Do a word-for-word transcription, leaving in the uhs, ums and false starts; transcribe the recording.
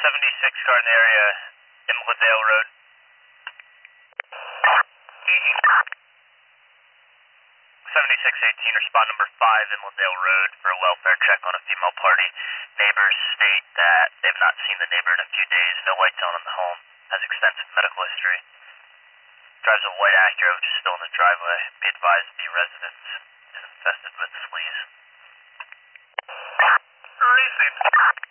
seventy-six car in the area, Emmerdale Road. seventy-six eighteen, respond number five, Emmerdale Road for a welfare check on a female party. Neighbors state that they've not seen the neighbor in a few days. No lights on in the home. Has extensive medical history. Drives a white Acura, which is still in the driveway. Be advised the residence is infested with fleas. Racing.